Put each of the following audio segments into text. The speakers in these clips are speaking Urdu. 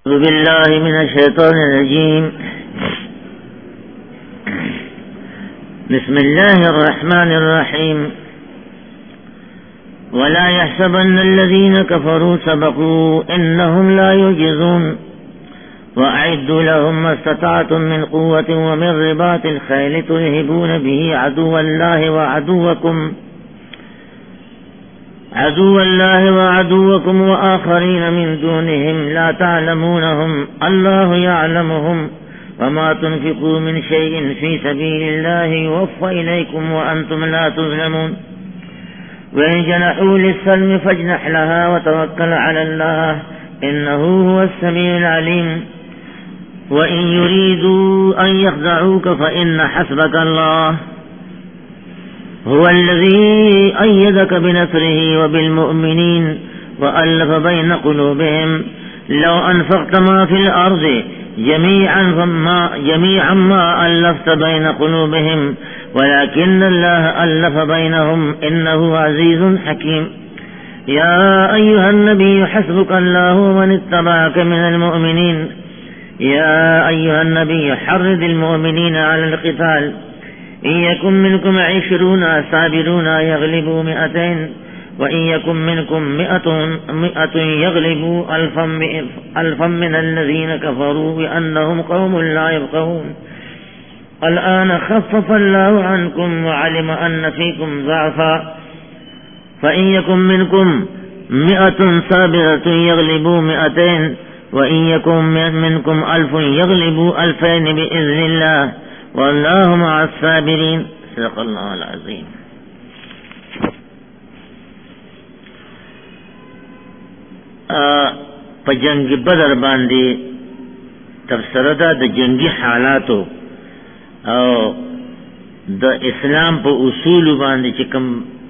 أعوذ بالله من الشيطان الرجيم. بسم الله الرحمن الرحيم. ولا يحسبن الذين كفروا سبقوا إنهم لا يعجزون وأعدوا لهم ما استطعتم من قوة ومن رباط الخيل ترهبون به عدو الله وعدوكم وآخرين من دونهم لا تعلمونهم الله يعلمهم وما تنفقوا من شيء في سبيل الله يوفى إليكم وأنتم لا تظلمون. وإن جنحوا للسلم فاجنح لها وتوكل على الله إنه هو السميع العليم. وإن يريدوا أن يخدعوك فإن حسبك الله هو الذي أيدك بنصره وبالمؤمنين وألف بين قلوبهم لو أنفقت ما في الأرض جميعا ما ألفت بين قلوبهم ولكن الله ألف بينهم إنه عزيز حكيم. يا أيها النبي حسبك الله ومن اتبعك من المؤمنين. يا أيها النبي حرض المؤمنين على القتال إن يكن منكم 20 صابرون يغلبوا 200 وإن يكن منكم 100 يغلبوا 1000 من الذين كفروا بأنهم قوم لا يفقهون. الآن خفف الله عنكم وعلم أن فيكم ضعفا فإن يكن منكم 100 صابرة يغلبوا 200 وإن يكن منكم 1000 يغلبوا 2000 بإذن الله والله مع الصابرين. صدق الله العظيم. په جنگ بدر باندې تفسیره ده د جنگي حالاتو او د اسلام په اصول باندې چې کوم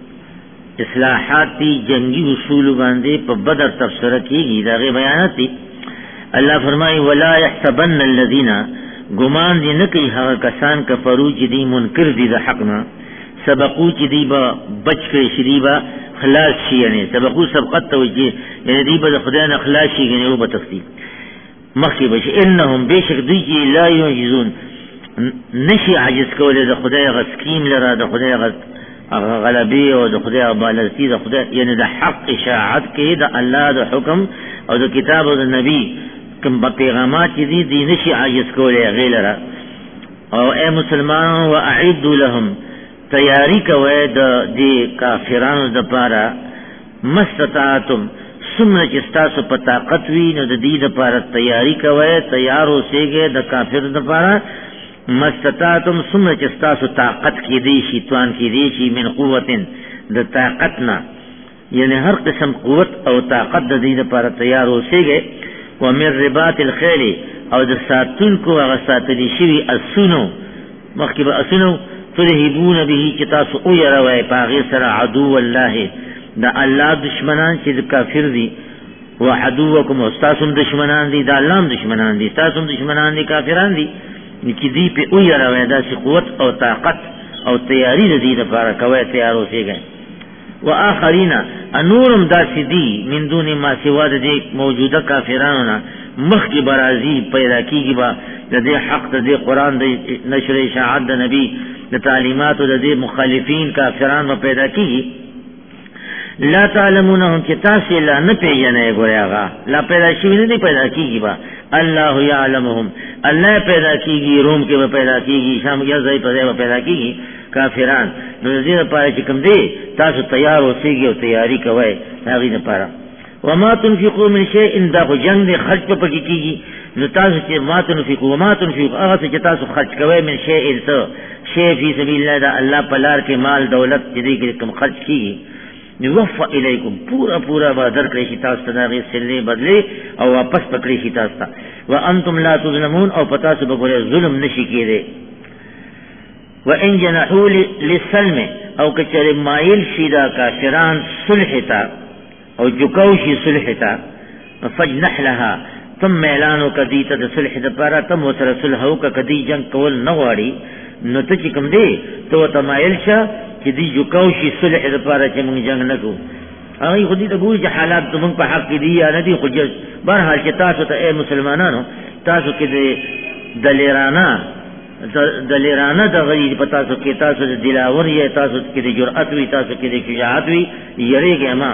اصلاحات دي جنگي اصول باندې په بدر تفسیره کیږي دا غي بیانات دي. الله فرمایي ولا يحسبن الذين گمان دی نکی هغه کسان کفرو چې دی منکر دی د حق نه سبقو چې دی با بچ کړي شری با خلاص شي یعنی سبقو سبقت توجه یعنی دی به خدای نه خلاص شي یعنی او به تفصیل مخکې بشي انهم بشک دی چې لا یعجزون نشي عجز کوله د خدای غسکیم لره د خدای غلبي او د خدای بالغتی د خدای یعنی د حق اشاعت کې د الله د حکم او د کتاب او د نبی کم پیغامات دي دی نشي عاجز کوله غیلره. او اے مسلمانانو واعدوا لهم تیاری کوي د دې کافرانو د پاره مستطاعتم سمره چې تاسو په طاقت وی نو د دې د پاره تیاری کوي تیار اوسئ د کافر د پاره مستطاعتم سمره چې تاسو طاقت کې دي شي توان کې دي شي من قوتن د طاقتنا یعنی هر قسم قوت او طاقت د دې د پاره تیار اوسئ. ومن رباط الخيل او د ساتون کو هغه ساتلی شوی اسونو مخکې به اسونو ترهبون به چې تاسو او یروي پاغي سره عدو الله د الله دشمنان چې کافر دي او عدوکم استاسم دشمنان دي د الله دشمنان دي تاسو دشمنان دي کافران دي چې دی په او یروي داسې قوت او طاقت او تیاری د دې لپاره کوي تیار اوسېږي. وآخرین انورم داسی دی من دون ما سوا د دې موجوده کافرانو نه مخکې برازي پیدا کیږي با د دې حق د دې قران د نشر اشاعت د نبی د تعلیمات د دې مخالفین کافرانو پیدا کیږي. لا تعلمونهم چې تاسو لا نه پیژنئ ګویاغه لا پیدا شي نه پیدا کیږي با الله يعلمهم الله پیدا کیږي روم کې به پیدا کیږي شام کې ځای په ځای پیدا کیږي کافران نو دې لپاره چې کوم دی تاسو تیار اوسئ او تیاری کوئ هغه لپاره. وما تنفقوا من شيء دا خو جنگ دی خرج په پکې کیږي نو تاسو چې ما تنفقوا هغه چې تاسو خرج کوئ من شيء شی فی سبیل الله دا الله په لار کې مال دولت دې کې کوم خرج کیږي یوفى الیکم پورا بدر کړی شي تاسو ته دغه سلې بدلی او واپس پکړی شي تاسو ته وانتم لا تظلمون او پتا څه به ظلم نشي کېده. وان جنحوا للسلم او کچره مایل شي دا کافران صلح تا او جکاو شي صلح تا فجنح لها ثم اعلان کدی ته صلح د پاره تم وسره صلح او کدی جنگ کول نه غواړي نو ته چې کوم دی ته تمایل شه چې دی جکاو شي صلح د پاره چې موږ جنگ نه کوو هغه خو دې ته ګوري چې حالات زمونږ په حق کې دي یا نه دي، خو بهرحال چې تاسو ته اے مسلمانانو تاسو کې د لیرانه د غریب په تاسو کې تاسو د دلاور یې تاسو کې د جرأت وي تاسو کې د شجاعت وي یریږئ ما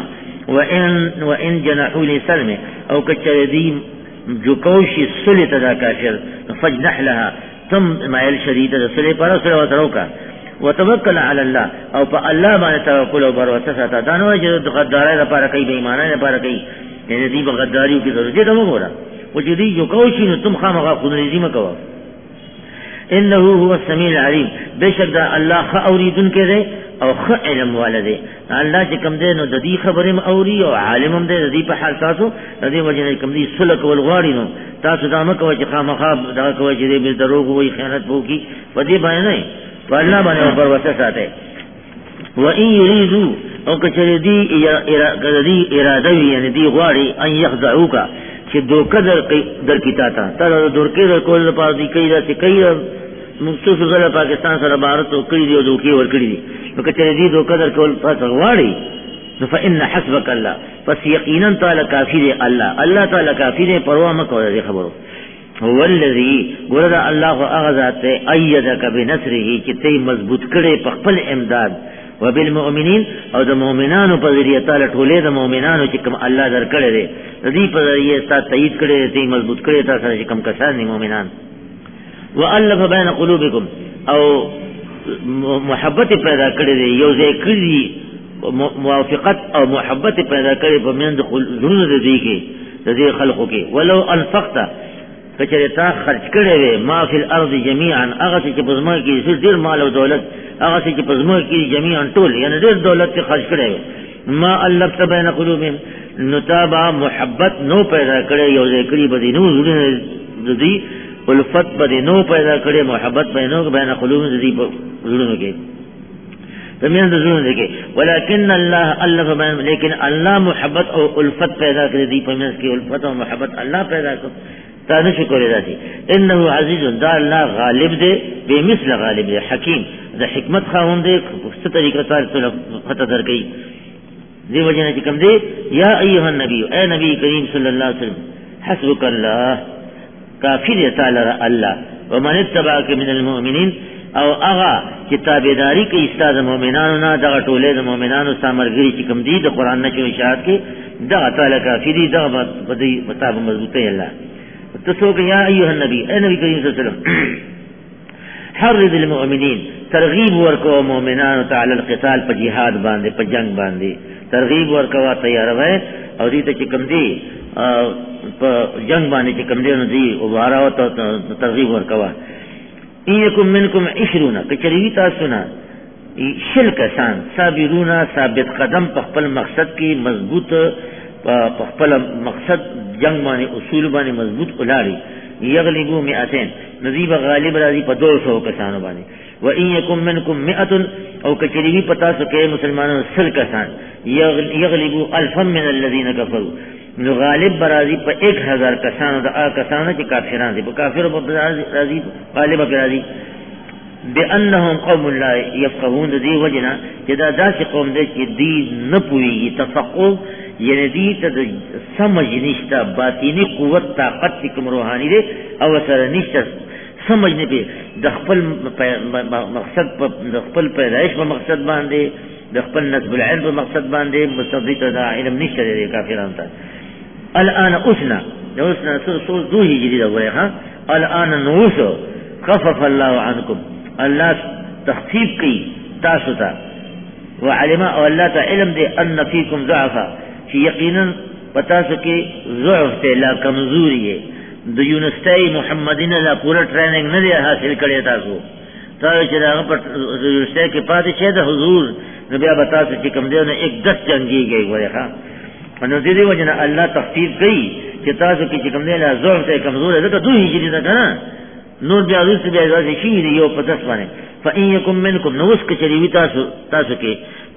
وان جنحوا لسلم او کچره دی جو کوشي صلح تدا کافر فجنح لها ثم مایل شدید د صلح پر سره وتروکا وتوکل علی الله او په الله باندې توکل او بر وسه تا نو چې د غدارۍ لپاره کوي بې ایمانۍ لپاره کوي یعنی دی بغداریو کې ضرورت دی وګوره او چې دی جو کوشي نو تم خامخا خونریزي مکو انه هو السميع العليم بشک دا الله خ اوریدن کې دی او خ علم والده الله چې کوم دی نو د دې خبرم اوري او عالمم دی د دې په حال تاسو د دې وجه کوم دی سلک ولغواړي نو تاسو دا مکو چې خامخا دا کوي چې دې بل دروغ وي خیانت وکي په دې باندې نه والله باندې پر وسه ساته وان يريدوا او کچره دی اراده وي یعنی دی غواړي ان يخدعوك چې دوکه در کیتا تا دوکه در کول په دې کې دا چې کوي مخصوص غل پاکستان سره بھارت او کړي دی دوکه ور کړی دي نو کچره دی دوکه در کول پاتې غواړي نو فإن حسبك الله پس یقینا تعالی کافی دی الله تعالی کافی دی پروا مکو دې خبرو هو الذي ورد الله اغذات ايدك بنصره چې ته مضبوط کړي په خپل امداد وبالمؤمنین او د مؤمنانو په ذریعہ تعالی ټولې د مؤمنانو چې کوم الله درکړي دي د دې په ذریعہ ستاسو تایید کړي ته مضبوط کړي تاسو چې کوم کسان دي مؤمنان والف بین قلوبکم او محبت پیدا کړي دي یو ځای کړي موافقت او محبت پیدا کړي په من د زړونو دي کې د دې خلقو کې ولو انفقت کچره تا خرج کړي وي ما فی الارض جميعا هغه چې پزما کې ډیر مال او دولت هغه چې پزما کې جميعا ټول یعنی ډیر دولت کې خرج کړي ما الفت بین قلوبهم نتابع محبت نو پیدا کړي یو ځای کړي بده نو زړه دي الفت بده نو پیدا کړي محبت بین قلوبهم دي زړه کې تمین زړه کې ولکن الله الف بین لیکن الله محبت او الفت پیدا کړي دي په منځ کې الفت او محبت الله پیدا کړي تا نشو کولی داسې انه عزیز دا الله غالب دی بے مثل غالب دی حکیم دا حکمت خاوند دی څه طریقه تاسو پته درکې دی وجنه چې کوم دی یا ایها النبی اے نبی کریم صلی الله علیه وسلم حسبک الله کافی دی تعالی الله ومن اتبعك من المؤمنین او هغه چې تابعداري کوي استاد مؤمنانو نه دغه ټولې د مؤمنانو سامرګری چې کوم دی د قران نه چې اشاعت کې دغه تعالی کافی دی دغه بدی مطابق مضبوطه الله تسوق يا أيها النبي أي نبي كريم صلى الله عليه وسلم حرض المؤمنين ترغيب ورکو مؤمنان تعالى القتال په جهاد باندې په جنگ باندې ترغیب ورکوا تیار وای او دې ته چې کوم دی په جنگ باندې چې کوم دی نو دی او وارا ترغیب ورکوا ایکم منکم 20 کچریوی تاسو نه شل کسان صابرون ثابت قدم په خپل مقصد کې مضبوط په خپل مقصد جنگ باندې اصول باندې مضبوط ولاړی یغلبو 200 نذیب غالب راضی په 200 کسانو باندې و ان یکم منکم 100 او کچریوی پتا سو کې مسلمانانو 100 کسان یغلبو 1000 من الذين كفروا نو غالب راضی په 1000 کسانو د کسانو چې کافرانو دي په کافرو په راضی غالب په راضی بانهم قوم لا يفقهون ذي وجنا جدا داسې قوم دي چې دی نه پوي تفقه یعنی دی ته سمجھ نشتا باطینی قوت طاقت کوم روحانی دی او سره نشتا سمجھ نه پی د خپل مقصد د خپل پیدائش په مقصد باندې د خپل نسب العلم په مقصد باندې مستضیف د علم نشته دی کافرانو ته الان اسنا سو دو هجری دا وای ها الان نوسو خفف الله عنكم الله تخفیف کی تاسو ته وعلم او الله ته علم دی ان فیکم ضعفا چې یقینا پتا سو کې ضعف ته لا کمزوری ہے د یونیورسيټي محمدین لا پورا ټریننګ نه دی حاصل کړی تاسو چې هغه په یونیورسيټي کې پاتې شه د حضور نو بیا بتا سو چې کوم دی نه 10 جنگي وای ها نو دې وجنه الله تخفیف کوي چې تاسو کې چې کوم دی لا ضعف ته کمزور ده ته دوی هجری ده کنه نور بیا رسې بیا ځي شي دی یو په داس باندې فإن يكن منكم نوس کچری تاسو کې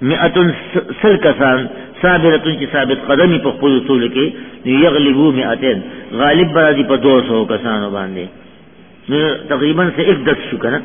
100 کسان صابرتون چې ثابت قدمی په خپل اصول کې یغلبو 200 غالب برادي په 200 کسانو باندې نو تقریبا سے 10 شو کنه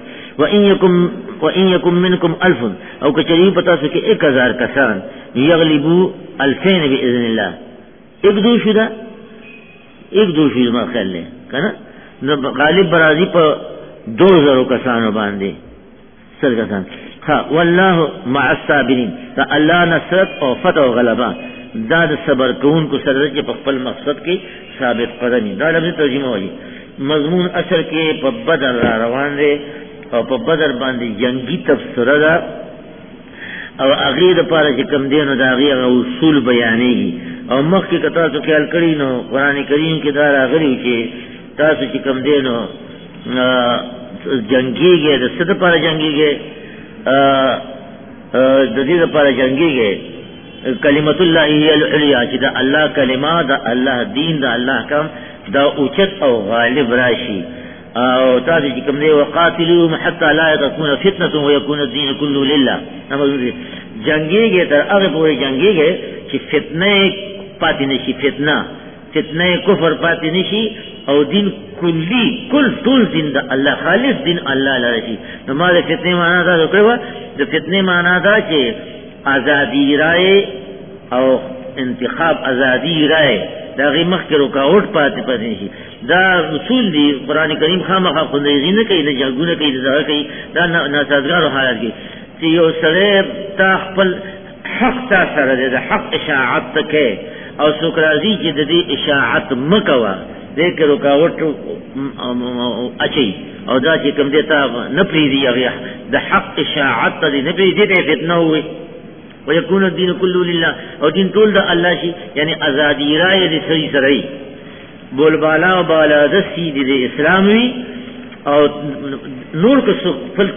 وإن يكن منكم 1000 او کچری پتا سو کې 1000 کسان یغلبو 2000 باذن الله 1 2 شو ده ایک دو شو زما خیال لے کنا نو غالب برازی پا 2000 کسانو باندے سر کسان ہاں واللہ مع الصابرین تا اللہ نصرت او فتح و غلبہ دا دا صبر کون کو سر رجی پا خپل مقصد کی ثابت قدمی دا لفظ ترجمہ ہوئی مضمون اثر کے پا بدر را روان دے او پا بدر باندے جنگی تفسرہ دا او اغیر پارا چکم دینو دا اغیر اصول بیانے گی او مخ کی کتاسو خیال کری نو قرآن کریم کی دار آغریو چے تاسو چکم دینو جنگی گئے دا صد پارا جنگی گئے دا دید پارا جنگی گئے کلمت اللہ ہی العلیٰ چی دا اللہ کلمہ دا اللہ دین دا اللہ کم دا اوچت او غالب راشی او تاسو چکم دے وقاتلوهم حتی لا تکون فتنة ویکون الدین کلو للہ جنگی گئے تر اغی پوری جنگی گئے چی فتنہ پاتی نشی فتنہ کفر پاتی نشی او دین کلی کل طول دین دا اللہ خالص دین اللہ لرشی نماز فتنے مانا دا تو کروا دا فتنے مانا دا چے آزادی رائے او انتخاب آزادی رائے دا غی مخ کے رکاوٹ پاتی نشی دا رسول دی قرآن کریم خام خواب خندیزی نکی دا جنگو نکی دا زہر کئی دا ناسازگار و حالات کی چی یو سرے تا خپل حق تا سر دے دا حق اشاعت تکے او سکرازی چی دا دی اشاعت مکوا دیکھ رکاوٹ اچھی او دا چی کم دیتا نپری دی اغیح دا حق اشاعت تا دی نپری دیتا فتنہ ہوئی ویکون الدین کلو للہ او دین طول دا اللہ شی یعنی ازادی رائے دی سری سرائی بول بالا و بالا دستی دی اسلامی او نور کو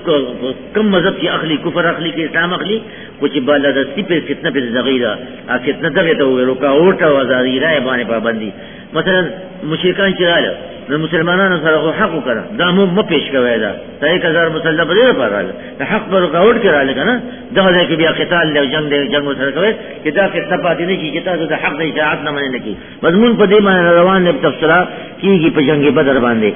کم مذہب کی اخلی کفر اخلی کے اسلام اخلی کچھ بالا دستی پر فتنہ پر زغیرہ فتنہ دغیتا ہوئے رکاوٹ و ازادی رائے بانے پابندی مثلا مشرکان چرالا مسلمانان سره حق کرا دا مو مپیش کوي دا 1000 مسلمان په دې لپاره دا حق پر رکاوټ کړه کنه دا کې بیا قتال له جنگ سره کوي چې دا فتنه پاتې نه شي چې تاسو د حق د اطاعت نه مننه کی مضمون په دې باندې روان نه تفسیر کیږي په جنگ بدر باندې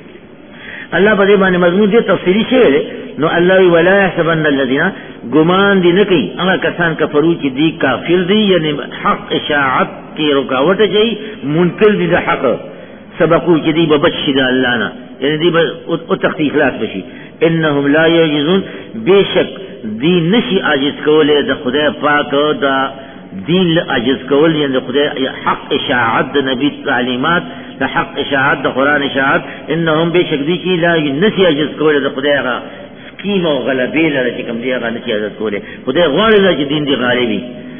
الله په دې باندې مضمون دې تفصیلی شی نو الله ولا يحسبن الذين گمان دي نه کوي هغه کسان کفرو چې دي کافر دي یعنی حق اشاعت کی رکاوټ کوي منکر دي د حق سبقو چې دی بچی دا الله نه یعنی دی او تختی اخلاص بشي انهم لا يعجزون بشک دی نشي عاجز کوله د خدای پاک دا دین عاجز کول یعنی خدای حق اشاعت د نبی تعلیمات د حق اشاعت د قران اشاعت انهم بشک دی چې لا نشي عاجز کوله د خدای غا سکیم او غلبې لره چې کوم دی غا نشي عاجز کوله خدای غواړي چې دین دی غالبي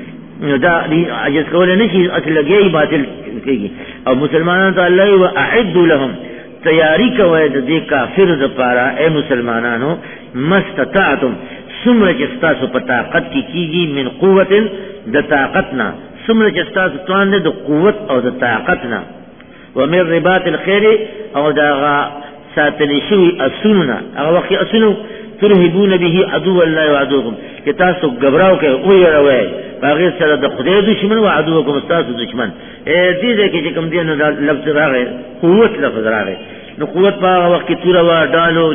دا عجز کوله نشي اصل لګي باطل کیږي او مسلمانانو ته الله و اعد لهم تیاری کوي د دې کافر د پاره اے مسلمانانو مستطاعتم سمره چې تاسو په طاقت کې کیږي من قوت د طاقتنا سمره چې تاسو توان د قوت او د طاقتنا ومن رباط الخير او دا ساتل شوی اسننا هغه وخت اسنو ترهبون به عدو الله وعدوكم کہ تاسو غبراو کہ او يروي باغیر سره د خدای دشمن او عدوکم تاسو دشمن دې دې کې کوم دین لفظ راغی قوت لفظ راغی نو قوت په وخت کې تور وا ډالو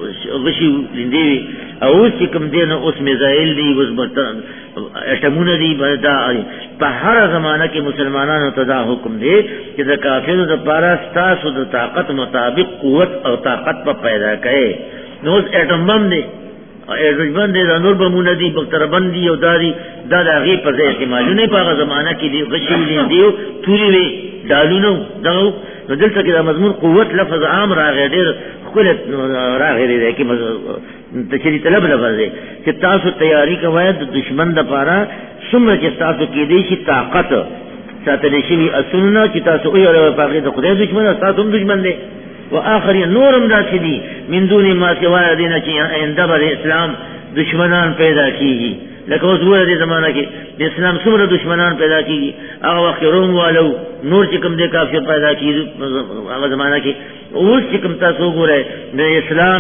غشي لندې او چې کوم دین اوس میزایل دی اوس بټن اټمونه دی بدا په هر زمانہ کې مسلمانانو ته دا حکم دی چې د کافرو د پاره تاسو د طاقت مطابق قوت او طاقت په پیدا کړي نو اټم بم دی ایڈوج بندے دا نور بمونه دی بختر بندی او داری دا دا غیب پر زی احتمالو نہیں پاگا زمانہ کی دی غشی لین دیو توری وی ڈالو نو داو نو دلتا کی دا مضمون قوت لفظ عام راغی دیر خلت راغی دیر کی تشریح طلب لفظ دی کہ تاسو تیاری کواید دشمن دا پارا سمر چی تاسو کی دیشی طاقت ساتنشی اصولنا چی تاسو اوی رو پاگی دا خدای دشمن تاسو هم دشمن دی وآخرین نورم داسی دی من دون ما سوای دینا چی اندبر اسلام دشمنان پیدا کیگی لیکن اس وہ دی زمانہ کی اسلام سمر دشمنان پیدا کیگی اگر وقت روم والو نور چکم دے کافر پیدا کی اگر زمانہ کی اس چکم تاسو گو رہے دے اسلام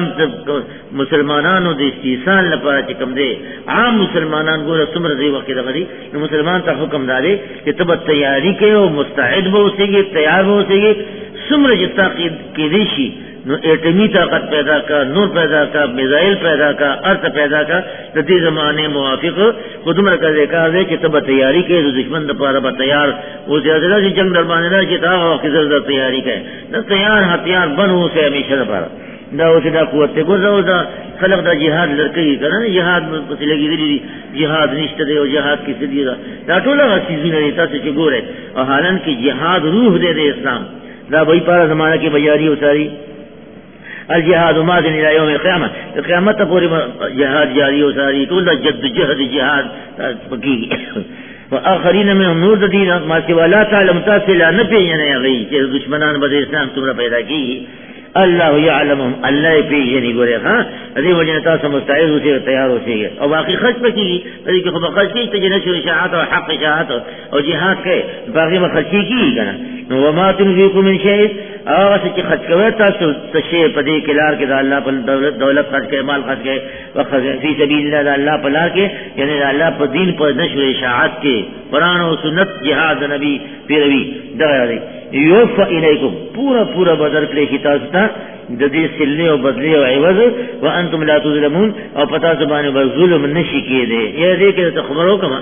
مسلمانانو دے استیسان لپارا چکم دے عام مسلمانان گو رہے سمر دے وقت دغری مسلمان تا حکم دارے کہ تب تیاری کے مستعد بہو سے گے تیار بہو سے گے سمر جتا کی دیشی نو ایٹمی طاقت پیدا کا، نور پیدا کا، میزائل پیدا کا، ارض پیدا کا، تی زمانے موافق خود مرکز کار دے کہ تب تیاری کے دشمن دپارا با تیار وہ زیادہ سے جنگ دربانے دا کہ تا وقت زر تیاری کا نہ تیار ہتھیار بنو سے ہمیشہ دپارا دا اوسه دا قوت ته ګورځو دا خلق دا جهاد لړکې کنه جهاد په لګې دي جهاد نشته دی او جهاد کې سدي دا ټول غسیزونه دي تاسو چې ګوره او حالان کې جهاد روح دی د اسلام دا وای په زمانہ کې بجاری او ساری الجهاد ما دین الى يوم القيامه قیامت پورې جهاد جاری او ساری ټول دا جد جهاد جهاد پکې واخرین من نور د دین ما چې ولا تعلم تاسلا نه پیژنې غي چې دشمنان به اسلام څومره پیدا کیږي الله يعلمهم الله پیژني ګوره ها دې وجه تاسو مستعد اوسئ تیار اوسئ او باقي خرج پکې دې کې خو خرج کې ته جنہ شو شاعت او حق شاعت او جهاد کې باقي مخرج کیږي کنه نو وما تنفقوا من شيء هغه چې خرج کوي تاسو څه شی په دې کې لار کې د الله په دولت خرج کوي مال خرج کوي وخرج فی سبیل الله الله په لار کې یعنی الله په دین په نشر اشاعت کې قرآن او سنت جهاد نبی پیروي دا یوفا الیکم پورا بدر کړی کی تاسو ته د دې سلې او بدلی او عوض وانتم لا تظلمون او پتا زبانه به ظلم نشي کېده یا دې کې ته خبرو کما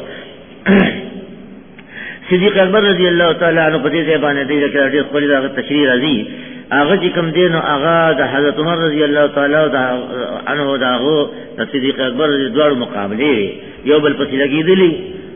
صدیق اکبر رضی الله تعالی عنہ په دې باندې دې کې ډېر خپل دا تشریح راځي هغه چې کوم دین او هغه د حضرت عمر رضی الله تعالی عنہ داغو د صدیق اکبر د دوړ مقابله یو بل پسې لګیدلی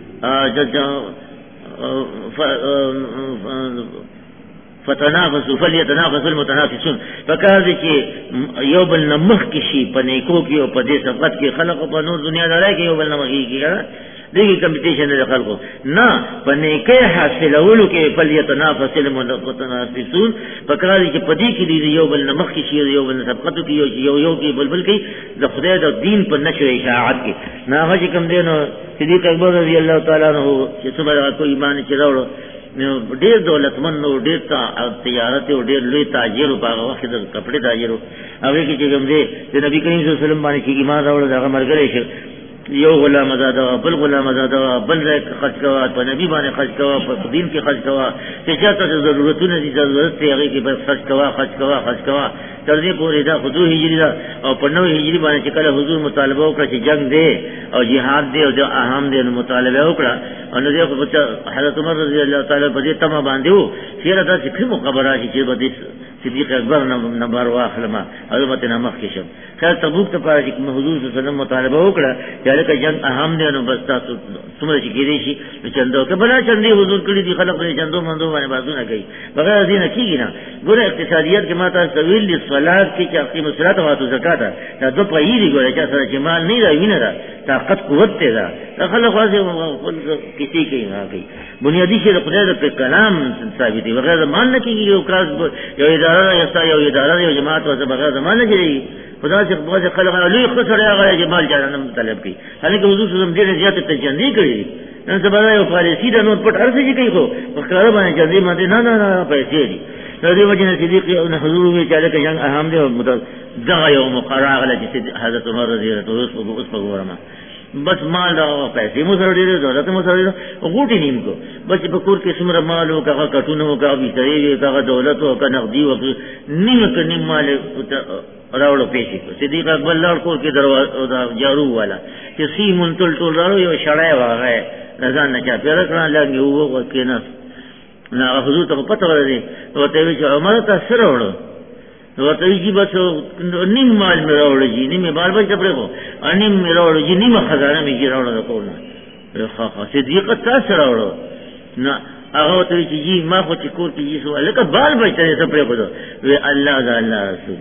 فتنافسوا فليتنافس المتنافسون فکار دي چې یو بل نمخ کې شي په نیکو کې او په دې سبقت کې خلق په نور دنیا دلای کې یو بل نمخ کې دغه کمپټیشن د خلکو نه په نیکه حاصلولو کې فليتنافس المتنافسون فکار دي چې په دې کې دي یو بل نمخ کې شي یو بل سبقت کې یو کې بلبل کې د خدای د دین په نشر اشاعت کې نه هغه کوم دینو صدیق اکبر رضی الله تعالی عنہ چې څومره کو ایمان چې راوړو نو ډېر دولتمن نو ډېر تجارت او ډېر لوی تاجر په هغه وخت د کپڑے تاجر هغه کې چې کوم دی د نبی کریم صلی الله علیه وسلم باندې چې ایمان راوړل هغه مرګ شي یو غلام آزاد بل غلام آزاد بل ځای خرج کوا په نبی باندې خرج کوا په دین کې خرج کوا چې چاته ضرورتونه دي ضرورت یې هغه کې بس خرج کوا تر دې پورې دا حضور هجری دا او په نوې هجری باندې چې کله حضور مطالبه وکړه چې جنگ دی او جهاد دی او د اهم دی مطالبه وکړه او نو دې حضرت عمر رضی الله تعالی په دې تمه باندې وو چې دا چې کوم خبره چې بده صدیق اکبر نمبر واخلما حضرت نامخ کې شم خیر تبوک ته پاره چې حضور صلی الله علیه وسلم مطالبه وکړه چې لکه جنگ اهم دی نو بس تاسو څومره چې کېږي شي چندو کې بلا چندي حضور کړی دي خلک په چندو مندو باندې بازونه کوي بغیر دینه کېږي نه ګوره اقتصادیت کې ماته طویل دي صلات کې چې اقیم الصلاه او زکات دا دوه په یی دي ګوره چې سره چې مال نه راوي نه دا طاقت قوت ته دا خلک واسه کسی کې نه کوي بنیادی شی د خدای په کلام ثابت دي بغیر مال نه کېږي یو کاس یو اداره یو جماعت او بغیر مال نه کېږي خدا سے بہت سے خلق لوی خسر هغه جمال جانم طلب کی حالانکه حضور صلی الله علیه وسلم ډېر زیات تجندی کړی نن سبا یو فارسی د نور پټ ارزه کی کوي خو مخکره باندې جندی ماته نه پیسې دي د دې وجه نه صدیق او حضور وی چې لکه جنگ اهم دی او دغه یو مقرره غل چې حضرت عمر رضی الله عنه اوس په ګورما بس مال او پیسې مو سره ډېر دولت مو سره غوټی نیم کو بس په کور کې څومره مال او هغه کټونه او هغه ویتري هغه دولت او هغه نقدي او نیم مال راوړو پیسې کو صدیق اکبر لړ کور کې دروازه جارو والا چې سیمون ټول راوړو یو شړای واغې رضان نه چا پیر کړه لګي وو کېناس نه حضور ته پته ورغی او ته وی چې عمر ته سره وړو نو ته یې بس نیم مال مې راوړل جی نیم بار بار چپړې کو انیم مې راوړل جی نیم خزانه مې راوړل کوونه خا صدیق تاسو راوړو نه هغه ته چې جی ما خو چې کور کې یې سو لکه بال بچته چپړې کو وی الله ذا الله رسول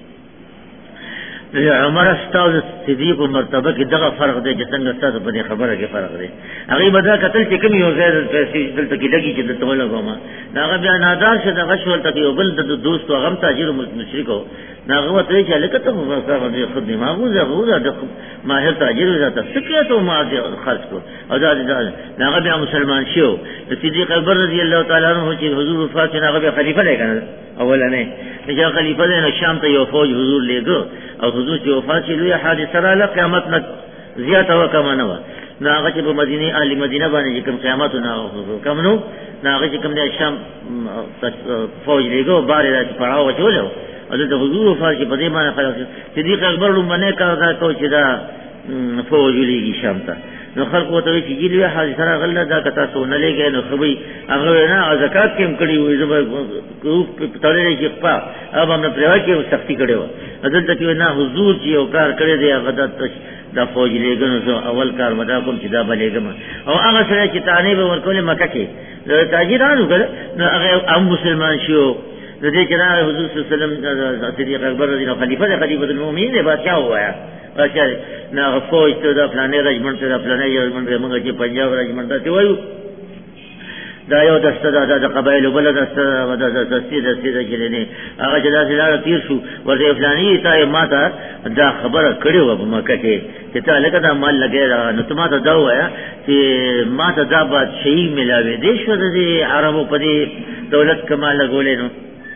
عمر استاذ صدیق و مرتبه کې دغه فرق دی چې څنګه تاسو په دې خبره کې فرق دی هغه بدا قتل چې کوم یو ځای پیسې دلته کې لګي چې دلته ولګوما هغه بیا نادار شه دغه شول ته یو بل د دوست او غم تاجر مشرکو هغه ته چې لکه ته مسافر دې خود دماغو زغوره د ماهر تاجر ذاته سکه ته ما دې خرج کو او دا هغه بیا مسلمان شو صدیق اکبر رضی الله تعالی عنہ چې حضور وفات هغه بیا خلیفہ دی کنه اولنې چې خلیفہ دی شام ته یو فوج حضور لګو او حضور چې وفات شي لوی حادثه را قیامت نه زیاته وکما نه و هغه چې په مدینه اهل مدینه باندې کوم قیامت نه کم نو هغه چې کوم د شام فوج لګو بار راځي پړاو چولو حضرت حضور وفات چې په دې باندې خلک صدیق اکبر لومبنه کار دا کو چې دا فوج لېږي شام ته نو خلق وته چې جیلوه حاضر غل دا کتا سونه لګي نو خبي هغه نه زکات کم کړی وي زما کو تړلې چې پا اب هم پروا کې سختی کړي و حضرت کې نه حضور چې او کار کړی دی هغه دا فوج لګنو سو اول کار مدا کوم چې دا بلېګم او هغه سره چې تانه به ورکول مکه کې د تاجرانو کړه نو هغه ام مسلمان شو د دې چې حضور صلی الله علیه وسلم صدیق اکبر رضی الله عنه خلیفہ المؤمنین دی بادشاہ ہوا اچھا نا فوج ته د پلانې رجمنټ ته د پلانې رجمنټ موږ چې پنجاب رجمنټ ته وایو دا یو دسته د قبایل بل دسته د دسته جلنه هغه چې دا زلاره تیر شو ورته فلانی ته ماته دا خبره کړې و په مکه کې چې ته لکه دا مال لګې نو ته ماته دا وایا چې ماته دا بادشاہي ملاوي دي شو د عربو په دې دولت کمال لګولې نو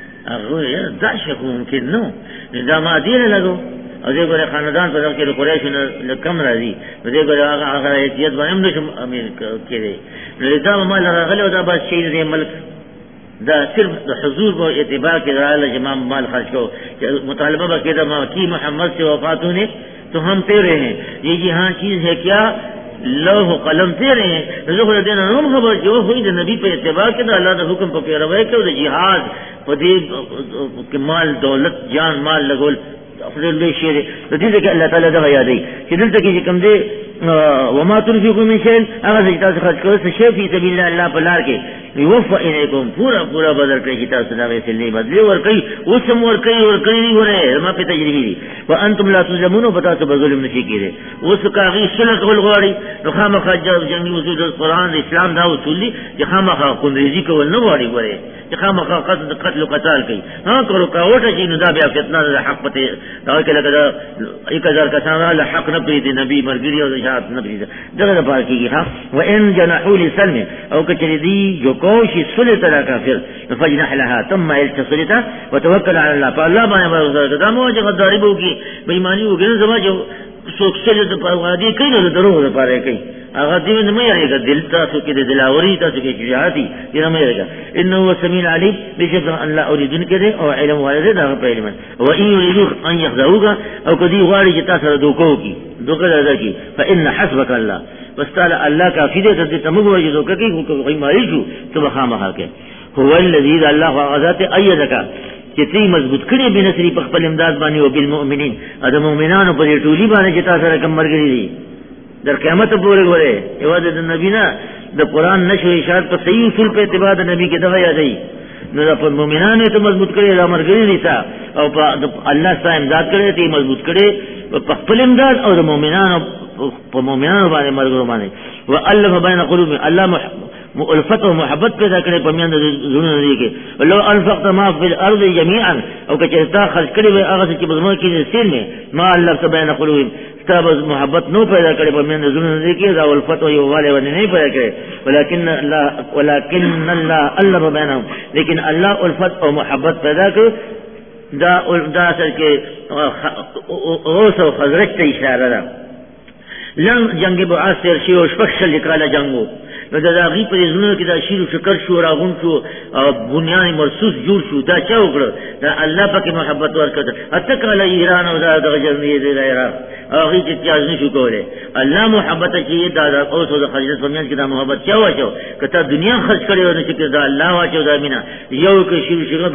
هغه دا شکو ممکن نو دا ما دې لګو او دې ګره خاندان په دغه کې قریش نه کم راځي دې ګره هغه ایتیت باندې نشم امیر کړي نو دا ما راغله او دا بس شي دې ملک دا صرف د حضور په اعتبار کې رااله جماع مال خرج کو مطالبه به کېده ما کی محمد سے وفات ہونے تو ہم تیرے ہیں یہ جہاں چیز ہے کیا لوح قلم تیرے ہیں رسول دین نوم خبر جو ہوئی د نبی په اتباع کې د الله د حکم په پیروي کې د جهاد په دې کې مال دولت جان مال لګول افضل له شی د دې کې الله تعالی دا یادې چې دلته کې کوم دې وما تنفقوا من شيء هغه چې تاسو خرج کوئ څه شی په سبیل الله په لار کې يوفى اليكم پورا بدل کړئ چې تاسو دا وسیلې بدلی ور کوي اوسم ور کوي وره ما په تجربه دي وانتم لا تظلمون فتاسو بظلم نشي کېږي اوس کاغي سلط ولغوري نو خامخا جنگي اصول قرآن اسلام دا اصول دي چې خامخا کندريزي کول نه وړي وره چې خامخا قتل او قتال کوي ها کړو کاوټه چې نو دا بیا فتنه د حق پته دا کې لګا 1000 کسان له حق نه پری دي نبی مرګري او شهادت نه پری دغه لپاره کېږي ها وان جنحوا لسلم او کچري دي جو کوشي سلط على كافر فجنح لها ثم التصلت وتوكل على الله فالله باندې دا مو چې غداري کی بېماني وګڼي زما جو سوکسل د پروادي کوي نو درو لپاره کوي هغه دې نه مېریږي دل تاسو کې د دلاوري تاسو کې جهادي دې نه مېریږي انه هو سميع عليم بشكل ان لا اريدن كده او علم والده دا په علم او ان يريدوا ان يخدعوك او کدي غواړي چې تاسو دوکو کی دوکه راځي فان حسبك الله واستعلى الله کافی دې ته تمغه وجه دوکه کی کوي مالي شو سبحانه کې هو الذي الله غزات ايدك چې تی مضبوط کړي به نصری په خپل امداد باندې او بالمؤمنین ادم مؤمنانو په ټولي باندې چې تاسو سره کوم مرګري دي در قیامت پورې غوړې ایواده د نبی نه د قران نشو اشاره په صحیح اصول په اتباع د نبی کې دغه یادې نو د مؤمنانو ته مضبوط کړي د مرګري دي او په الله سره امداد کړي ته مضبوط کړي په خپل امداد او د مؤمنانو په مؤمنانو باندې مرګرو باندې والف بین قلوب الله الفت و محبت پیدا کرے پمیان زړونو دي کې لو انفقت ما في الارض جميعا او که چا خرج کړي وي هغه چې بزمو کې سین نه ما الف بین قلوب تاب محبت نو پیدا کړي پمیان زړونو دي کې دا الفت او یواله ونه نه پیدا کړي ولكن الله الف بینهم لیکن الله الفت او محبت پیدا کړ دا اصل کې اوس او خزرج ته اشاره ده لن جنگ بعث سر شي او شپږ کاله جنگو نو دا غي په زړونو کې دا شیر شکر شو راغون شو بنیان مرصوص جوړ شو دا چا وکړه دا الله پاک محبت ورکړه اته کله ایران او دا جرمني دی عراق هغه چې تیاز نشو کوله الله محبت چې دا اوس د خرجت په میان کې دا محبت چا واچو کته دنیا خرج کړي ونه چې دا الله واچو دا مینا یو کې شیر شکر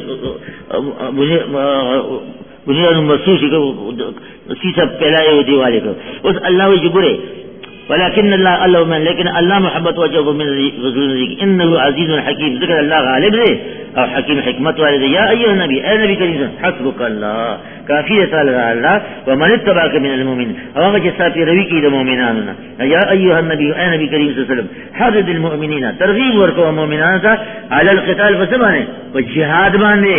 بنیان مرصوص سیسه پلایو دیواله کو اوس الله وی جبره ولكن الله الله من لكن الله محبت وجهه من رسول انه عزيز حكيم ذكر الله غالب له او حكيم حكمت والد يا ايها النبي اي نبي كريم حسبك الله كافي تعالى الله ومن اتبعك من المؤمنين او ما سافر رويكي المؤمنين يا ايها النبي اي نبي كريم صلى الله عليه وسلم حرض المؤمنين ترغيب ورکو المؤمنين على القتال فسبانه والجهاد باندې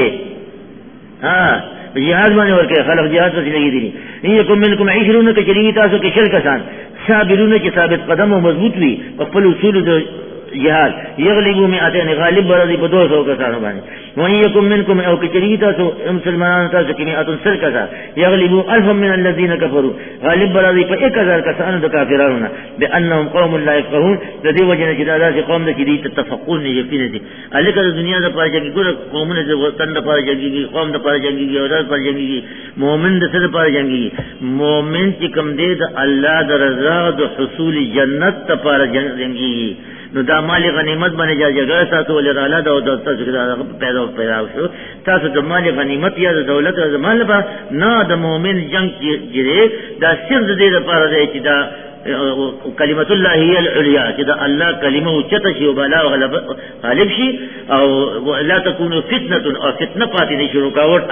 جهاد باندې ورکه خلق جهاد څخه لګی دي ان يكن منكم 20 کچری تاسو کې شل کسان صابرون چې ثابت قدم او مضبوط وي په خپل اصول د جهاد یغلبوا 200 غالب برادي په 200 کسانو باندې وإن يكن منكم أو كجريتا مسلمان تاسو کې اتن سر کذا یغلبوا الف من الذين كفروا غالب برادي په 1000 کسانو د کافرانو بانهم قوم لا يفقهون د دې وجنه چې دا قوم د چې دي تفقون نه یقین دي الکه د دنیا د پاره چې ګور قومونه د وطن د پاره چې قوم د پاره چې او د پاره چې مؤمن د سره پاره چې مؤمن چې کوم دی د الله د رضا د حصول جنت ته پاره چې نو دا مال غنیمت باندې جګړه تاسو ولر اعلی دا د تاسو پیدا شو تاسو د مال غنیمت یا د دولت او مال په نه د مؤمن جنگ جری دا سر دې لپاره دی چې دا کلمت الله هي العليا چې دا الله کلمه او چته شی او بالا غالب شي او لا تكون فتنه او فتنه پاتې نشي رکاوټ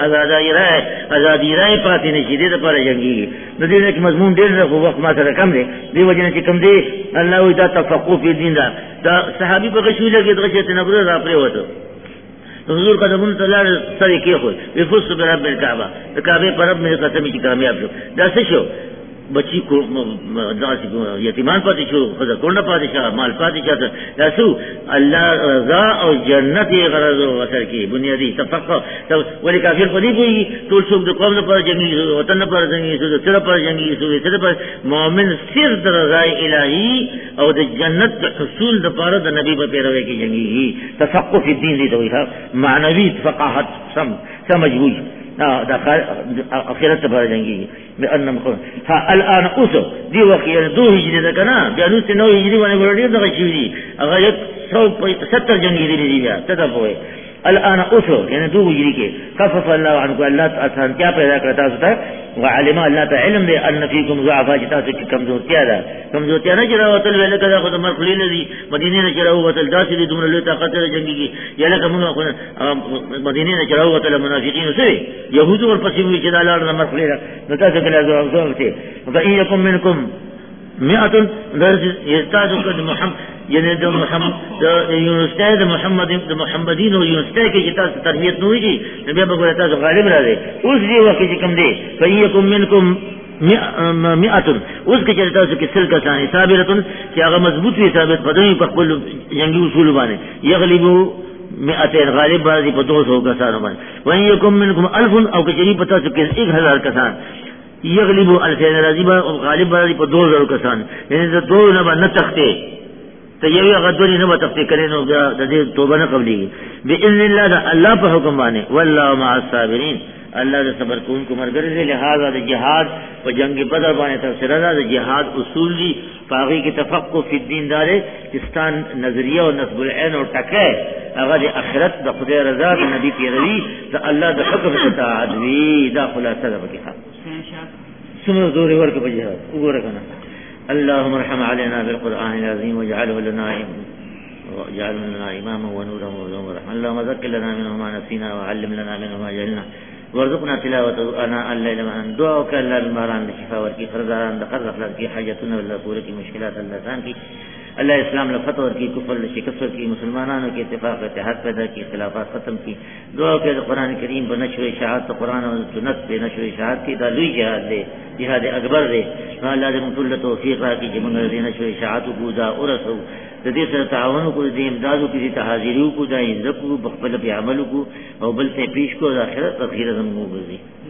ازادي راي پاتې نشي دې لپاره جنگي نو دې کې مضمون ډېر نه وخت ما سره کم دی دی وجنه چې کم دی الله وی دا تفقه فی دین دا صحابي په غشوله کې دغه چې نبره را پرې وته حضور قدمون صلی سره کې خو بفص برب الكعبه کعبه پر رب مې قسم چې کامیاب شو دا څه شو بچی کو داسې یتیمان پاتې شو خزه کونډه پاتې شو مال پاتې شو تاسو الله رضا او جنت یې غرض وسر کی بنیادی تفقه ولی کافر په دې کوي ټول څوک د قوم لپاره جنگي وطن لپاره جنگي سو سره لپاره جنگي سو سره پر مؤمن صرف د رضا الهی او د جنت حصول د لپاره د نبی په پیروي کې جنگي تفقه فی الدین دې دوی معنوي فقاهت سمجھوي دا اخرت پر جنگي بانم ها الان اوسو دی وخت یې 2 هجری ده کنه بیا نو 9 هجری باندې ورډیر دغه شي دي هغه 170 جنگي دي بیا څه ده وای الان اوسو یعنی 2 هجری کې خفف الله عنكم الله آسان کیا پیدا کړتا تاسو ته وعلم الله تعالی علم دې ان فيكم ضعفا تاسو کې کمزورتیا ده کمزورتیا نه جوړه وتل ویل کده خو د مرخلین دي مدینه نه جوړه وتل داسې دي دومره لوی طاقت جنگي کې یاله کومه مدینه نه جوړه وتل منافقین سره يهود ورپسې وی چې دا لار نه مرخلین نو تاسو کې لازم اوسئ فإن يكن منكم 100 درس يستاذ محمد یعنی د محمد د یونسته د محمدین او یونسته کې چې تاسو تربیت نه ویږي بیا به ګورئ تاسو غالب راځي اوس دی وخت چې کوم دی فیکم منکم 100 اوس کې چې تاسو کې سل کسان صابرتون چې هغه مضبوط وي ثابت قدمي په خپل جنگي اصول باندې یغلبو 200 غالب راځي په 200 کسانو باندې ویکم منکم 1000 او کې چې پتا څه کې 1000 کسان یغلبو 2000 راځي غالب راځي په 2000 کسان یعنی د 2 نه تخته ته یو غدوري نه وتفتی کړي نو د دې توبه نه قبلي باذن الله دا الله په حکم باندې والله مع الصابرین الله د صبر کوونکو مرګري دي لہذا د جهاد په جنگ بدر باندې تفسیر ده د جهاد اصول دي باغی کې تفقه فی الدین داره استان نظریه او نسب العين او ټکه هغه د اخرت د خدای رضا د نبی پیروي د الله د حکم اطاعت وی دا خلاصه ده کې څومره زور ورکه په جهاد وګوره کنه اللهم ارحم علينا بالقرآن العظيم واجعله لنا إماما ونورا ورحمة اللهم ذكر لنا منه ما نسينا وعلم لنا منه ما جهلنا وارزقنا تلاوته آناء الليل معا دعاءك الله بالمهران لشفاء ورکی فرزاران دقر رخلات کی حاجتنا والله پورے کی مشکلات اللہ سان کی اللہ اسلام لفتح ورکی کفر لشکفر کی مسلمانانوں کی اتفاق اتحاد پیدا کی خلافات ختم کی دعا کہ قرآن کریم بنشر اشاعت قرآن و سنت بنشر اشاعت کی دالوی جہاد دے جہاد اکبر دے اللہ دے مطلع توفیق را کی جمنگ دے نشر اشاعت کو دا ارسو دې سره تعاون کو دې امدادو کې تحاضریو کو دا عزت کو بخبل په عملو کو او بل ته پیش کو د آخرت تخیر زمو وګرځي